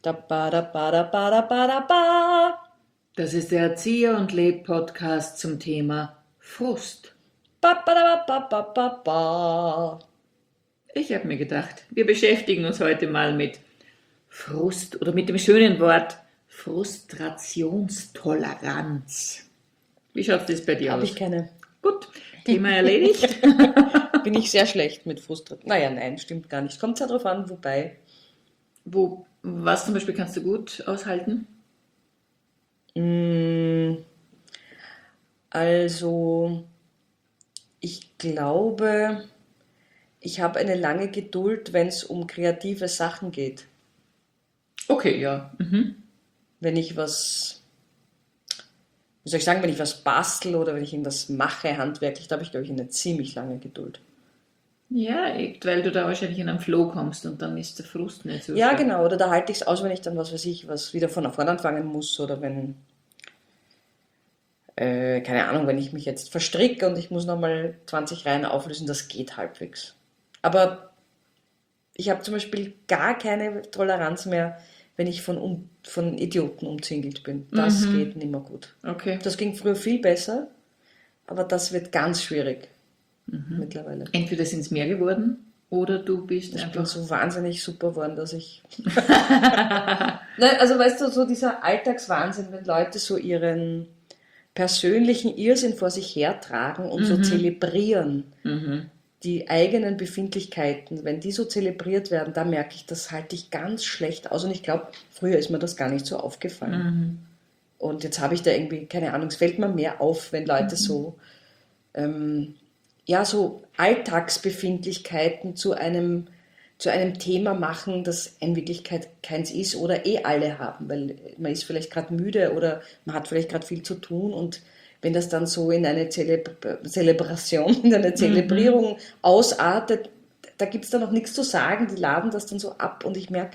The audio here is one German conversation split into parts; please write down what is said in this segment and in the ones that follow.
Da ba da ba da ba da ba da ba. Das ist der Erzieher und Leb-Podcast zum Thema Frust. Ba ba da ba ba ba ba. Ich habe mir gedacht, wir beschäftigen uns heute mal mit Frust oder mit dem schönen Wort Frustrationstoleranz. Wie schaut das bei dir Habe aus? ich keine. Gut, Thema erledigt. Bin ich sehr schlecht mit Frustration. Naja, nein, stimmt gar nicht. Kommt ja drauf an, wobei. Was zum Beispiel kannst du gut aushalten? Also, ich glaube, ich habe eine lange Geduld, wenn es um kreative Sachen geht. Okay, ja. Wenn ich was, wie soll ich sagen, wenn ich was bastel oder wenn ich irgendwas mache, handwerklich, da habe ich, glaube ich, eine ziemlich lange Geduld. Ja, weil du da wahrscheinlich in einen Flow kommst und dann ist der Frust nicht so Ja, stark. genau, oder da halte ich es aus, wenn ich dann, was weiß ich, was wieder von vorne anfangen muss oder wenn, keine Ahnung, wenn ich mich jetzt verstricke und ich muss nochmal 20 Reihen auflösen, das geht halbwegs. Aber ich habe zum Beispiel gar keine Toleranz mehr, wenn ich von Idioten umzingelt bin. Das geht nicht mehr gut. Okay. Das ging früher viel besser, aber das wird ganz schwierig mittlerweile. Entweder sind es mehr geworden oder du bist Ich bin einfach... so wahnsinnig super geworden, dass ich... Nein, also weißt du, so dieser Alltagswahnsinn, wenn Leute so ihren persönlichen Irrsinn vor sich hertragen und so zelebrieren, die eigenen Befindlichkeiten, wenn die so zelebriert werden, da merke ich, das halte ich ganz schlecht aus. Und ich glaube, früher ist mir das gar nicht so aufgefallen. Und jetzt habe ich da irgendwie, keine Ahnung, es fällt mir mehr auf, wenn Leute so, so Alltagsbefindlichkeiten zu einem Thema machen, das in Wirklichkeit keins ist oder alle haben, weil man ist vielleicht gerade müde oder man hat vielleicht gerade viel zu tun und wenn das dann so in eine Zelebration, in eine Zelebrierung ausartet, da gibt es dann noch nichts zu sagen, die laden das dann so ab und ich merke,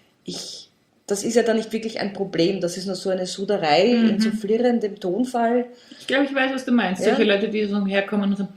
das ist ja dann nicht wirklich ein Problem, das ist nur so eine Suderei in so flirrendem Tonfall. Ich glaube, ich weiß, was du meinst. Ja. Solche Leute, die so herkommen und sagen,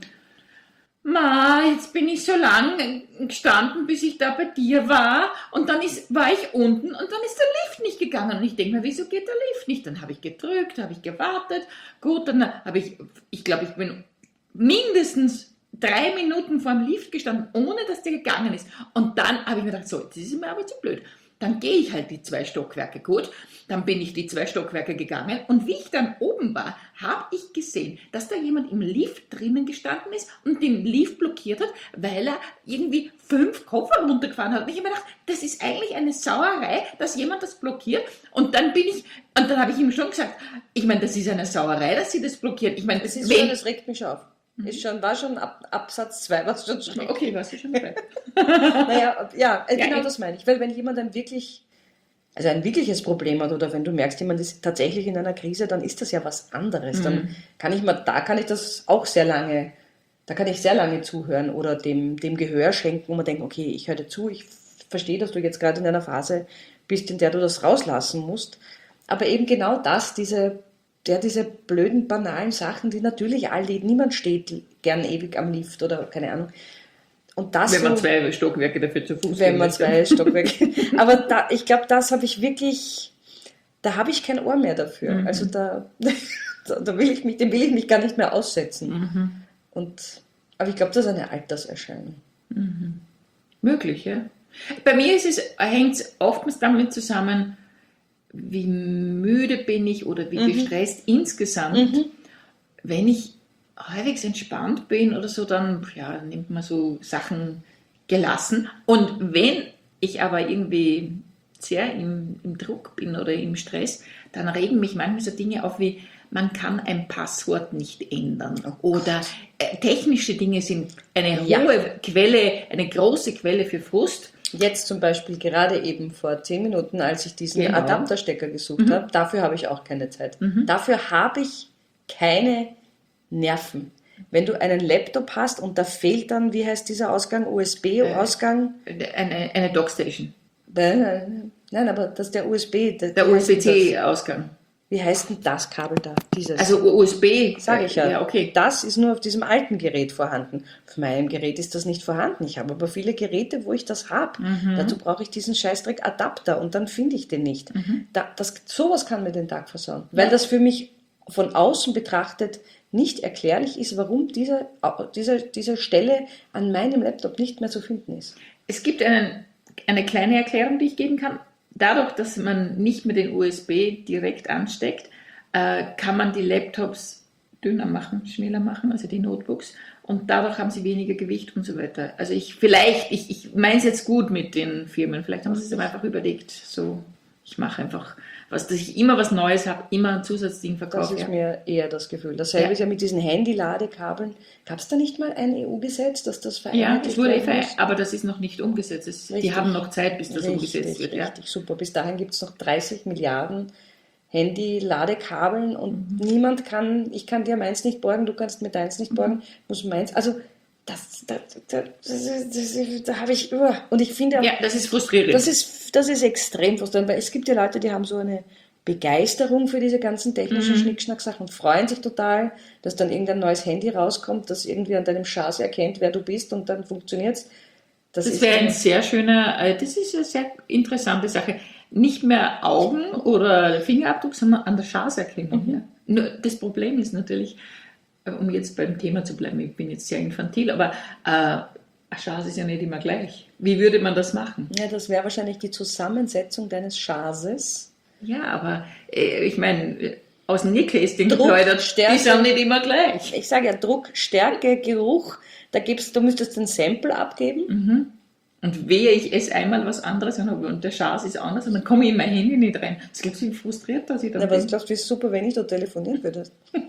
jetzt bin ich so lang gestanden, bis ich da bei dir war und dann war ich unten und dann ist der Lift nicht gegangen und ich denke mir, wieso geht der Lift nicht? Dann habe ich gedrückt, habe ich gewartet, gut, dann habe ich glaube, ich bin mindestens 3 Minuten vor dem Lift gestanden, ohne dass der gegangen ist und dann habe ich mir gedacht, so, das ist mir aber zu blöd. Dann gehe ich halt die 2 Stockwerke, gut, dann bin ich die 2 Stockwerke gegangen und wie ich dann oben war, habe ich gesehen, dass da jemand im Lift drinnen gestanden ist und den Lift blockiert hat, weil er irgendwie 5 Koffer runtergefahren hat. Und ich habe mir gedacht, das ist eigentlich eine Sauerei, dass jemand das blockiert und dann habe ich ihm schon gesagt, ich meine, das ist eine Sauerei, dass sie das blockieren. Ich meine, Das regt mich schon auf. War schon Absatz 2, was schon schlecht. Okay, warst du schon dabei? Genau das meine ich. Weil wenn jemand ein wirkliches Problem hat oder wenn du merkst, jemand ist tatsächlich in einer Krise, dann ist das ja was anderes. Dann kann ich das auch sehr lange zuhören oder dem Gehör schenken, wo man denkt, okay, ich höre dir zu, ich verstehe, dass du jetzt gerade in einer Phase bist, in der du das rauslassen musst. Aber eben genau das, diese blöden, banalen Sachen, die natürlich niemand steht gern ewig am Lift oder keine Ahnung. Und das wenn man 2 Stockwerke dafür zu Fuß Wenn man 2 Stockwerke. Aber ich glaube, das habe ich wirklich, da habe ich kein Ohr mehr dafür. Also dem will ich mich gar nicht mehr aussetzen. Aber ich glaube, das ist eine Alterserscheinung. Möglich, ja. Bei mir hängt es oftmals damit zusammen, wie müde bin ich oder wie gestresst insgesamt. Wenn ich halbwegs entspannt bin oder so, dann nimmt man so Sachen gelassen. Und wenn ich aber irgendwie sehr im Druck bin oder im Stress, dann regen mich manchmal so Dinge auf wie, man kann ein Passwort nicht ändern. Oder technische Dinge sind eine hohe Quelle, eine große Quelle für Frust. Jetzt zum Beispiel gerade eben vor 10 Minuten, als ich diesen Adapterstecker gesucht habe, dafür habe ich auch keine Zeit. Dafür habe ich keine Nerven. Wenn du einen Laptop hast und da fehlt dann, wie heißt dieser Ausgang, USB-Ausgang? Eine Dockstation. Nein, aber das ist der USB. Der USB-C-Ausgang. Wie heißt denn das Kabel da? Dieses. Also USB, Sage ich ja. Ja, okay. Das ist nur auf diesem alten Gerät vorhanden. Auf meinem Gerät ist das nicht vorhanden. Ich habe aber viele Geräte, wo ich das habe. Dazu brauche ich diesen Scheißdreck Adapter und dann finde ich den nicht. Sowas kann mir den Tag versauen. Weil das für mich von außen betrachtet nicht erklärlich ist, warum diese Stelle an meinem Laptop nicht mehr zu finden ist. Es gibt eine kleine Erklärung, die ich geben kann. Dadurch, dass man nicht mehr den USB direkt ansteckt, kann man die Laptops dünner machen, schneller machen, also die Notebooks. Und dadurch haben sie weniger Gewicht und so weiter. Also ich meine es jetzt gut mit den Firmen. Vielleicht haben sie es aber einfach überlegt, so, ich mache einfach dass ich immer was Neues habe, immer ein Zusatzding verkaufe. Das ist mir eher das Gefühl. Dasselbe ist ja mit diesen Handy-Ladekabeln. Gab es da nicht mal ein EU-Gesetz, dass das vereinheitlicht wurde wird? Aber das ist noch nicht umgesetzt. Die haben noch Zeit, bis das umgesetzt wird. Richtig, super. Bis dahin gibt es noch 30 Milliarden Handy-Ladekabeln und niemand ich kann dir meins nicht borgen, du kannst mir deins nicht borgen, muss meins. Also da habe ich und ich finde auch, das ist frustrierend. Das ist extrem frustrierend, weil es gibt ja Leute, die haben so eine Begeisterung für diese ganzen technischen Schnickschnack-Sachen und freuen sich total, dass dann irgendein neues Handy rauskommt, das irgendwie an deinem Chassis erkennt, wer du bist und dann funktioniert's. Das wäre ein sehr schöner, das ist eine sehr interessante Sache. Nicht mehr Augen oder Fingerabdruck, sondern an der Chassis-Erkennung. Ja. Nur das Problem ist natürlich, um jetzt beim Thema zu bleiben, ich bin jetzt sehr infantil, aber ein Chassis ist ja nicht immer gleich. Wie würde man das machen? Ja, das wäre wahrscheinlich die Zusammensetzung deines Chassis. Ja, aber ich meine, aus dem Nickel ist geläutert, die sind nicht immer gleich. Ich sage ja, Druck, Stärke, Geruch, du müsstest ein Sample abgeben. Und wehe, ich esse einmal was anderes und der Chassis ist anders und dann komme ich in mein Handy nicht rein. Das glaubst du, wie frustriert, dass ich da bin. Aber das glaubst du, ist super, wenn ich da telefonieren würde.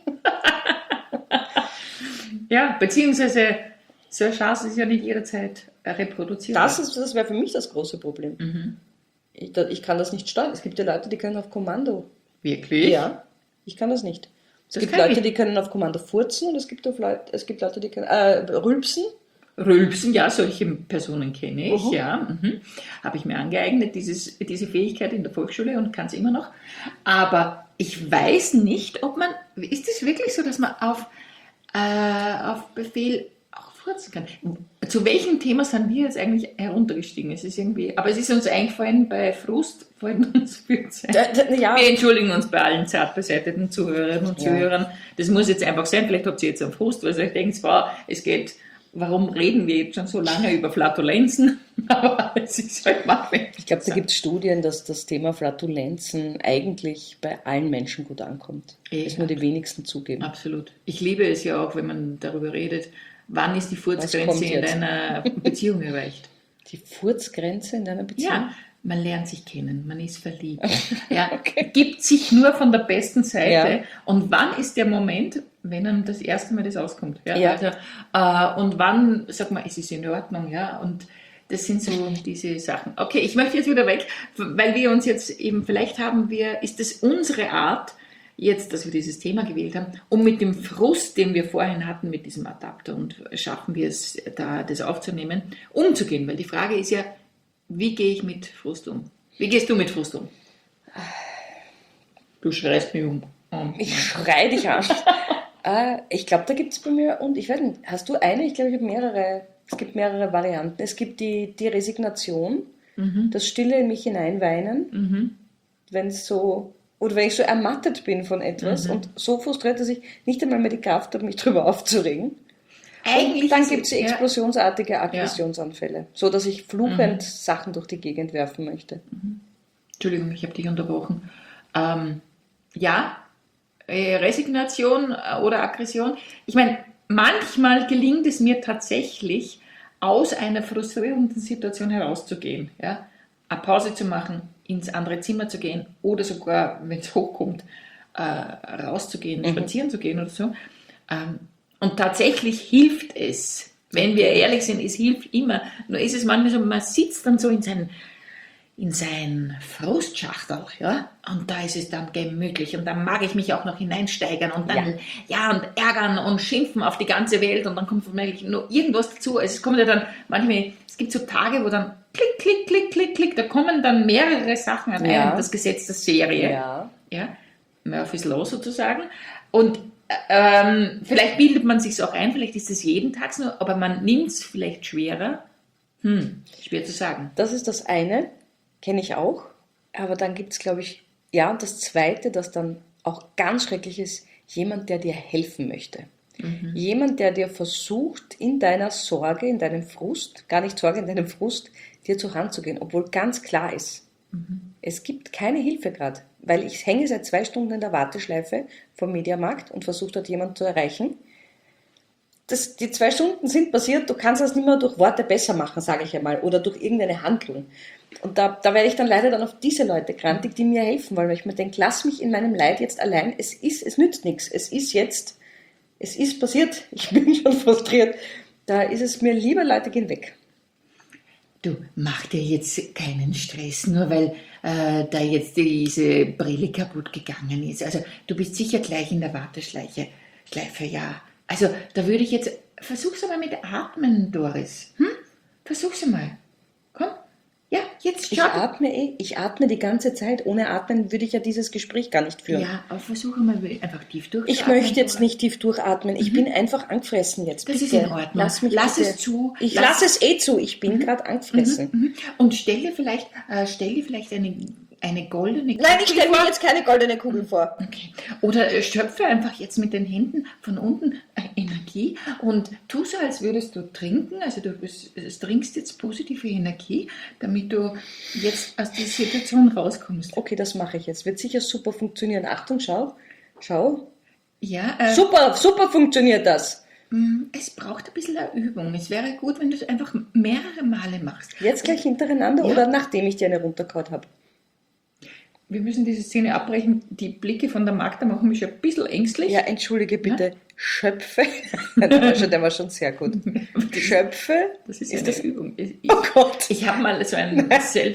Ja, beziehungsweise so ein Chassis ist ja nicht jederzeit reproduzierbar. Das wäre für mich das große Problem. Ich kann das nicht steuern. Es gibt ja Leute, die können auf Kommando. Wirklich? Ja, ich kann das nicht. Es gibt Leute, die können auf Kommando furzen und es gibt Leute, die können rülpsen. Rülpsen, ja, solche Personen kenne ich, ja. Habe ich mir angeeignet, diese Fähigkeit in der Volksschule und kann es immer noch. Aber ich weiß nicht, ist es wirklich so, dass man auf Befehl auch furzen kann? Zu welchem Thema sind wir jetzt eigentlich heruntergestiegen? Aber es ist uns eingefallen, bei Frust fallen uns Furzen. Wir entschuldigen uns bei allen zart beseiteten Zuhörerinnen und Zuhörern. Das muss jetzt einfach sein. Vielleicht habt ihr jetzt einen Frust, weil ihr euch denkt, warum reden wir jetzt schon so lange über Flatulenzen? Aber es ist halt machlich. Ich glaube, da gibt es Studien, dass das Thema Flatulenzen eigentlich bei allen Menschen gut ankommt. Das nur die wenigsten zugeben. Absolut. Ich liebe es ja auch, wenn man darüber redet, wann ist die Furzgrenze in deiner Beziehung erreicht? Die Furzgrenze in deiner Beziehung? Ja, man lernt sich kennen, man ist verliebt. Ja, okay. Gibt sich nur von der besten Seite. Ja. Und wann ist der Moment, wenn einem das erste Mal das auskommt? Ja. Also, und wann, sag mal, es ist in Ordnung, ja, und das sind so diese Sachen. Okay, ich möchte jetzt wieder weg, weil wir uns jetzt eben, ist es unsere Art, jetzt, dass wir dieses Thema gewählt haben, um mit dem Frust, den wir vorhin hatten mit diesem Adapter und schaffen wir es, da das aufzunehmen, umzugehen, weil die Frage ist ja, wie gehe ich mit Frust um? Wie gehst du mit Frust um? Du schreist mich um. Ich schreie dich an. Ich glaube, da gibt es bei mir, und ich weiß nicht, hast du eine? Ich glaube, ich habe mehrere. Es gibt mehrere Varianten. Es gibt die Resignation, das Stille in mich hineinweinen, wenn ich so ermattet bin von etwas und so frustriert, dass ich nicht einmal mehr die Kraft habe, mich darüber aufzuregen. Eigentlich und dann gibt es explosionsartige Aggressionsanfälle, so dass ich fluchend Sachen durch die Gegend werfen möchte. Entschuldigung, ich habe dich unterbrochen. Resignation oder Aggression. Ich meine, manchmal gelingt es mir tatsächlich, aus einer frustrierenden Situation herauszugehen. Ja? Eine Pause zu machen, ins andere Zimmer zu gehen oder sogar, wenn es hochkommt, rauszugehen, spazieren zu gehen oder so. Und tatsächlich hilft es, wenn wir ehrlich sind, es hilft immer. Nur ist es manchmal so, man sitzt dann so in sein Frustschachtel, ja, und da ist es dann gemütlich und dann mag ich mich auch noch hineinsteigern und dann, und ärgern und schimpfen auf die ganze Welt und dann kommt womöglich nur irgendwas dazu. Also es kommt ja dann manchmal, es gibt so Tage, wo dann klick, klick, klick, klick, klick, da kommen dann mehrere Sachen an einem, das Gesetz der Serie. Ja. Murphy's Law sozusagen. Und vielleicht bildet man sich auch ein, vielleicht ist es jeden Tag so, aber man nimmt es vielleicht schwerer. Schwer zu sagen. Das ist das eine, kenne ich auch. Aber dann gibt es, glaube ich, ja, und das Zweite, das dann auch ganz schrecklich ist, jemand, der dir helfen möchte. Jemand, der dir versucht, in deiner Sorge, in deinem Frust, gar nicht Sorge, in deinem Frust, dir zur Hand zu gehen, obwohl ganz klar ist, es gibt keine Hilfe gerade, weil ich hänge seit 2 Stunden in der Warteschleife vom Mediamarkt und versuche dort jemanden zu erreichen. Die 2 Stunden sind passiert, du kannst das nicht mehr durch Worte besser machen, sage ich einmal, oder durch irgendeine Handlung. Und da werde ich dann leider dann auf diese Leute grantig, die mir helfen wollen, weil ich mir denke, lass mich in meinem Leid jetzt allein, es nützt nichts, es ist passiert, ich bin schon frustriert, da ist es mir lieber, Leute gehen weg. Du, mach dir jetzt keinen Stress, nur weil da jetzt diese Brille kaputt gegangen ist. Also du bist sicher gleich in der Warteschleife, ja. Also da würde ich jetzt, versuch's einmal mit Atmen, Doris. Versuch's einmal. Komm. Ja, jetzt schau. Ich atme die ganze Zeit. Ohne Atmen würde ich ja dieses Gespräch gar nicht führen. Ja, aber versuche mal einfach tief durchzuatmen. Ich möchte jetzt nicht tief durchatmen. Ich bin einfach angefressen jetzt. Das bitte. ist in Ordnung. Lass es zu. Ich lasse es zu. Ich bin gerade angefressen. Und stell dir vielleicht eine goldene Kugel Nein, ich stelle mir jetzt keine goldene Kugel vor. Okay. Oder schöpfe einfach jetzt mit den Händen von unten Energie und tu so, als würdest du trinken. Also du trinkst jetzt positive Energie, damit du jetzt aus dieser Situation rauskommst. Okay, das mache ich jetzt. Wird sicher super funktionieren. Achtung, schau. Ja, super funktioniert das. Es braucht ein bisschen eine Übung. Es wäre gut, wenn du es einfach mehrere Male machst. Jetzt gleich hintereinander oder nachdem ich dir eine runtergehauen habe? Wir müssen diese Szene abbrechen. Die Blicke von der Magda machen mich ein bisschen ängstlich. Ja, entschuldige bitte. Ja? Schöpfe. Der war schon sehr gut. Schöpfe. Das ist eine Übung. Oh Gott. Ich habe mal so ein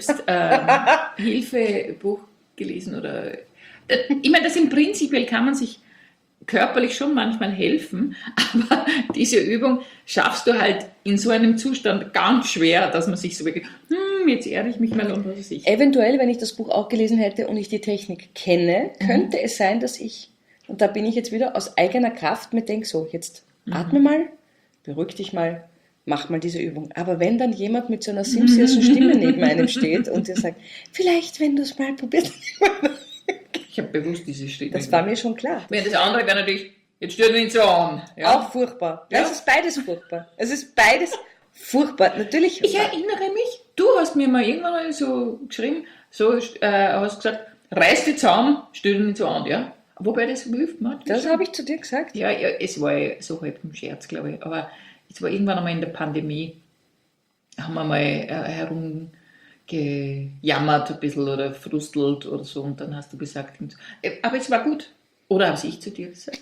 Selbsthilfebuch gelesen. Ich meine, prinzipiell kann man sich körperlich schon manchmal helfen, aber diese Übung schaffst du halt in so einem Zustand ganz schwer, dass man sich so wirklich, jetzt erde ich mich mal und was weiß ich. Eventuell, wenn ich das Buch auch gelesen hätte und ich die Technik kenne, könnte es sein, dass ich, und da bin ich jetzt wieder aus eigener Kraft mir denke, so, jetzt atme mal, beruhig dich mal, mach mal diese Übung. Aber wenn dann jemand mit so einer simsierschen Stimme neben einem steht und dir sagt, vielleicht, wenn du es mal probierst. Ich habe bewusst diese Stimme. Das war mir schon klar. Wenn das andere wäre natürlich, jetzt stört ihn so an. Ja? Auch furchtbar. Ja. Es ist beides furchtbar. Es ist beides furchtbar. Natürlich. Ich erinnere mich, du hast mir mal irgendwann so geschrieben, hast gesagt, reiß die zusammen, stell dich nicht so an, ja. Wobei das hilft mir. Das habe ich zu dir gesagt. Ja, es war so halb im Scherz, glaube ich. Aber es war irgendwann einmal in der Pandemie, haben wir mal herumgejammert ein bisschen oder frustelt oder so und dann hast du gesagt, aber es war gut. Oder habe ich zu dir gesagt?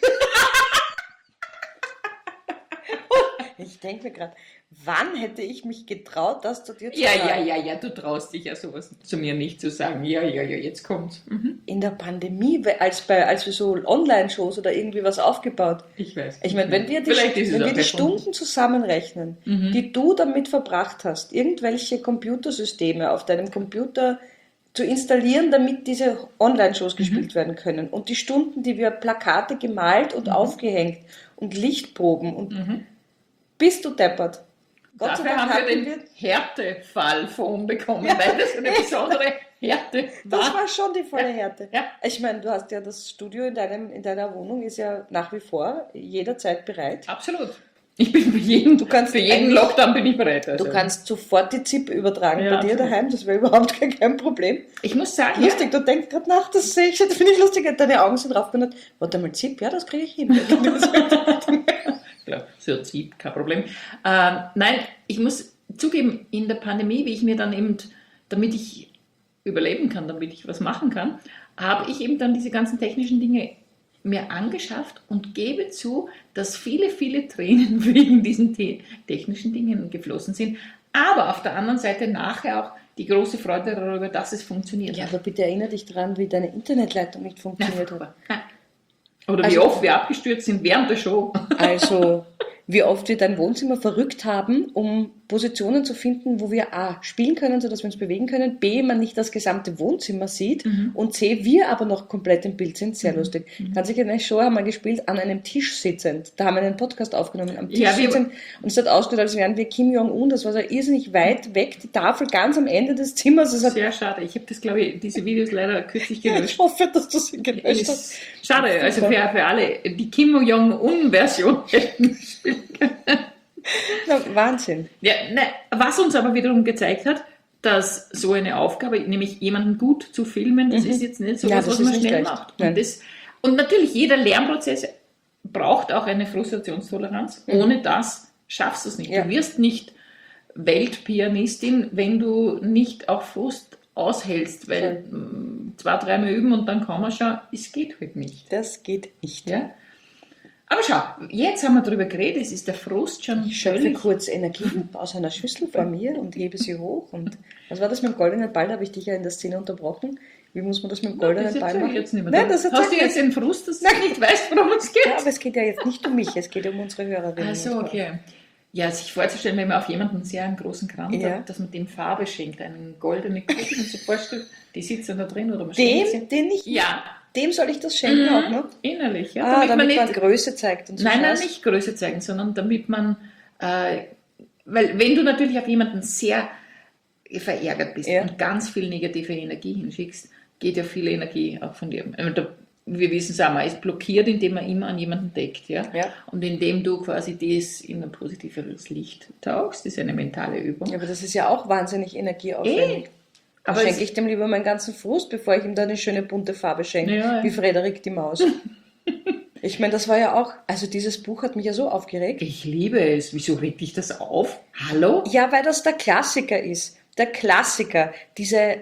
Ich denke mir gerade, wann hätte ich mich getraut, das zu dir zu sagen? sagen? Ja, du traust dich ja sowas zu mir nicht zu sagen. Ja, jetzt kommt's. In der Pandemie, als wir so Online-Shows oder irgendwie was aufgebaut. Ich weiß. Ich meine, wenn wir die Stunden zusammenrechnen, die du damit verbracht hast, irgendwelche Computersysteme auf deinem Computer zu installieren, damit diese Online-Shows gespielt werden können und die Stunden, die wir Plakate gemalt und aufgehängt und Lichtproben und bist du deppert. Gott sei Dank haben wir den Härtefallphone bekommen, weil das eine besondere Härte war. Das war schon die volle Härte. Ja. Ich meine, du hast ja das Studio in deiner Wohnung ist ja nach wie vor jederzeit bereit. Absolut. Ich bin für jeden Lockdown bin ich bereit. Also. Du kannst sofort die ZIP übertragen bei dir daheim, das wäre überhaupt kein Problem. Ich muss sagen, lustig, du denkst gerade nach, das sehe ich, das finde ich lustig, deine Augen sind draufgegangen. Warte mal, ZIP, ja, das kriege ich hin. Ja, so zieht, kein Problem. Nein, ich muss zugeben, in der Pandemie, wie ich mir dann eben, damit ich überleben kann, damit ich was machen kann, habe ich eben dann diese ganzen technischen Dinge mir angeschafft und gebe zu, dass viele, viele Tränen wegen diesen technischen Dingen geflossen sind. Aber auf der anderen Seite nachher auch die große Freude darüber, dass es funktioniert. Ja, aber bitte erinnere dich daran, wie deine Internetleitung nicht funktioniert hat. Oder wie oft wir abgestürzt sind während der Show. Also, wie oft wir dein Wohnzimmer verrückt haben, um Positionen zu finden, wo wir A, spielen können, sodass wir uns bewegen können, B, man nicht das gesamte Wohnzimmer sieht und C, wir aber noch komplett im Bild sind. Sehr lustig. Kann sich eine Show haben wir gespielt, an einem Tisch sitzend. Da haben wir einen Podcast aufgenommen, am Tisch sitzend und es hat ausgeschaut, als wären wir Kim Jong-un. Das war so irrsinnig weit weg, die Tafel ganz am Ende des Zimmers. Sehr schade. Ich habe das, glaube ich, diese Videos leider kürzlich gelöscht. Ich hoffe, dass du sie gelöscht hast. Schade, also für alle, die Kim Jong-un-Version hätten spielen können. Na, Wahnsinn. Ja, was uns aber wiederum gezeigt hat, dass so eine Aufgabe, nämlich jemanden gut zu filmen, das ist jetzt nicht so was man schnell macht. Und natürlich, jeder Lernprozess braucht auch eine Frustrationstoleranz. Ohne das schaffst du es nicht. Du wirst nicht Weltpianistin, wenn du nicht auch Frust aushältst, weil 2-3 Mal üben und dann kann man schon, es geht halt nicht. Das geht nicht. Ja? Aber schau, jetzt haben wir darüber geredet, es ist der Frust schon Ich schöpfe kurz Energie aus einer Schüssel vor mir und hebe sie hoch. Und was war das mit dem goldenen Ball? Da habe ich dich ja in der Szene unterbrochen. Wie muss man das mit dem goldenen Ball machen? Jetzt nicht mehr. Nein, das hast du jetzt den Frust, dass du nicht weißt, worum es geht? Ja, aber es geht ja jetzt nicht um mich, es geht um unsere Hörerinnen. Ach so, okay. Ja, sich vorzustellen, wenn man auf jemanden sehr einen großen Kranz hat, dass man dem Farbe schenkt, einen goldenen Kuchen und so vorstellt, die sitzen da drin oder man schenkt sie. Dem soll ich das schenken auch noch? Innerlich, ja. Damit man Größe zeigt und so. Nein, nicht Größe zeigen, sondern damit man, weil wenn du natürlich auf jemanden sehr verärgert bist und ganz viel negative Energie hinschickst, geht ja viel Energie auch von dir. Wir wissen es auch, man ist blockiert, indem man immer an jemanden deckt. Ja? Und indem du quasi das in ein positiveres Licht tauchst, das ist eine mentale Übung. Ja, aber das ist ja auch wahnsinnig energieaufwendig. Aber schenke ich dem lieber meinen ganzen Frust, bevor ich ihm da eine schöne bunte Farbe schenke, wie Frederik die Maus. Ich meine, das war ja auch, also dieses Buch hat mich ja so aufgeregt. Ich liebe es. Wieso regt dich das auf? Hallo? Ja, weil das der Klassiker ist. Der Klassiker, diese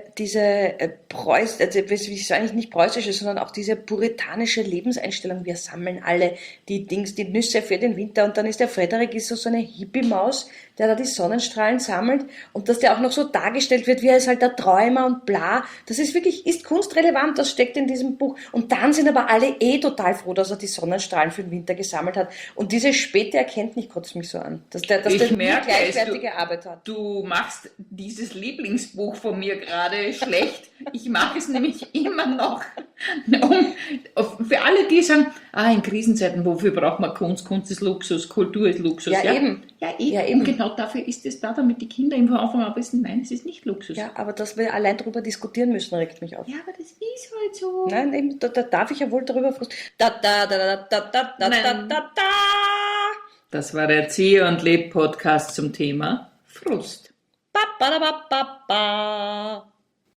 eigentlich nicht preußische, sondern auch diese puritanische Lebenseinstellung. Wir sammeln alle die Nüsse für den Winter und dann ist der Frederik so eine Hippie-Maus, der da die Sonnenstrahlen sammelt und dass der auch noch so dargestellt wird, wie er ist halt der Träumer und bla. Das ist wirklich, ist kunstrelevant, das steckt in diesem Buch. Und dann sind aber alle total froh, dass er die Sonnenstrahlen für den Winter gesammelt hat. Und diese späte Erkenntnis kotzt mich so an, dass der gleichwertige Arbeit hat. Du machst dieses Lieblingsbuch von mir gerade schlecht. Ich mag es nämlich immer noch. Für alle, die sagen, in Krisenzeiten, wofür braucht man Kunst? Kunst ist Luxus, Kultur ist Luxus. Ja, eben. Und genau dafür ist es da, damit die Kinder von Anfang an wissen, nein, es ist nicht Luxus. Ja, aber dass wir allein darüber diskutieren müssen, regt mich auf. Ja, aber das ist halt so. Nein, eben, da darf ich ja wohl darüber frustrieren. Das war der Erzieher und Leb Podcast zum Thema Frust. Ba, ba, ba, ba, ba.